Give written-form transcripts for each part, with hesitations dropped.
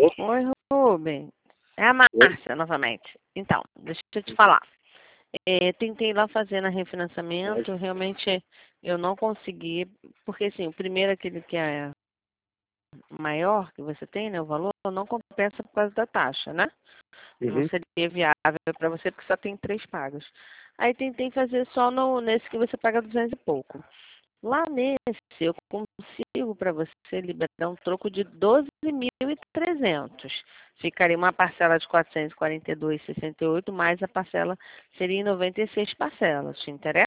Oi, Rubem. É a Oi? Márcia, novamente. Então, deixa eu te falar. Tentei lá fazer na refinanciamento, realmente eu não consegui, porque assim, o primeiro, aquele que é maior que você tem, né, o valor, não compensa por causa da taxa, né? Não Uhum. seria viável para você porque só tem 3 pagas. Aí tentei fazer só nesse que você paga 200 e pouco. Lá nesse, eu consigo para você liberar um troco de 12.300. Ficaria uma parcela de 442,68, mais a parcela seria em 96 parcelas. Te interessa?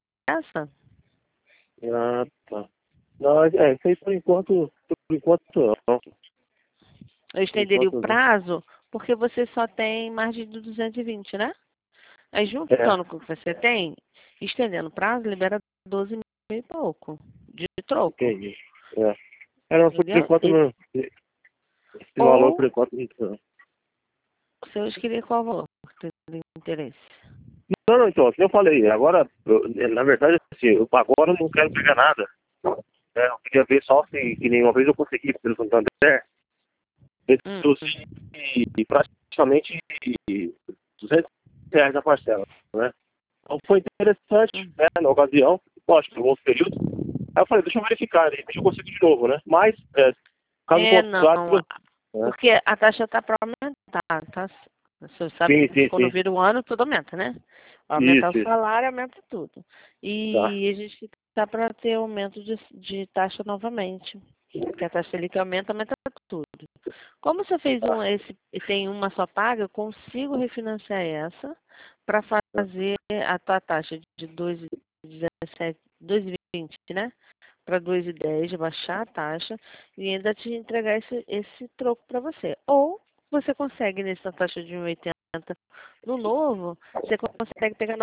Ah, tá. Não, isso aí por enquanto não. Eu Por estenderia o enquanto não. prazo porque você só tem margem de 220, né? Aí É, juntando com o que você tem, estendendo o prazo, libera 12 mil e pouco de troco. entendi. É. Não, por Entendeu? enquanto não. Esse valor por Ou enquanto não. se eu escolher qual valor que tem interesse. Não, não, então, assim eu falei, agora, na verdade, assim, eu agora não quero pegar nada. Eu queria ver só se, que nenhuma vez eu consegui pelo Santander, Hum. reduzir praticamente R$ 200 a parcela, né? Então foi interessante, Hum. né, na ocasião, lógico, no outro período. Aí eu falei, deixa eu verificar, de repente eu consigo de novo, né? Mas, caso Não, contrário, né? porque a taxa está para aumentar, tá? Você sabe Sim, que sim, quando sim. vira o ano, tudo aumenta, né? Aumentar Isso, o isso. salário, aumenta tudo. Tá. E a gente está para ter aumento de taxa novamente. Porque a taxa Selic aumenta, aumenta tudo. Como você fez Tá. e tem uma só paga, eu consigo refinanciar essa para Tá. fazer a tua taxa de 2,17, 2,20, né? Para 2,10, baixar a taxa e ainda te entregar esse troco para você. Ou você consegue nessa taxa de 1,80 no novo, você consegue pegar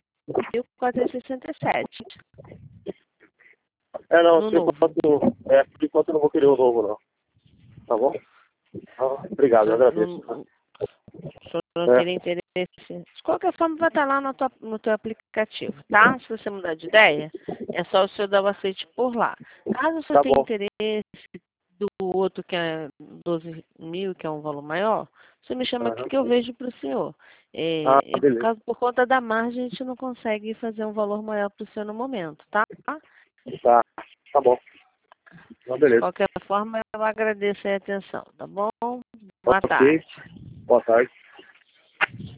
9.467 Não, no novo. por enquanto eu não vou querer o novo, não. Tá bom? Obrigado, eu agradeço. Se eu não É, teria interesse. De qualquer forma, vai estar lá no teu aplicativo, tá? Se você mudar de ideia, é só o senhor dar o aceite por lá. Caso você tá tenha bom. interesse do outro, que é 12 mil, que é um valor maior, você me chama aqui Aham. que eu vejo para o senhor. Por Beleza. causa, por conta da margem, a gente não consegue fazer um valor maior para o senhor no momento, tá? Tá bom. De Beleza. qualquer forma, eu agradeço a atenção, tá bom? Boa Ok. tarde. Boa tarde.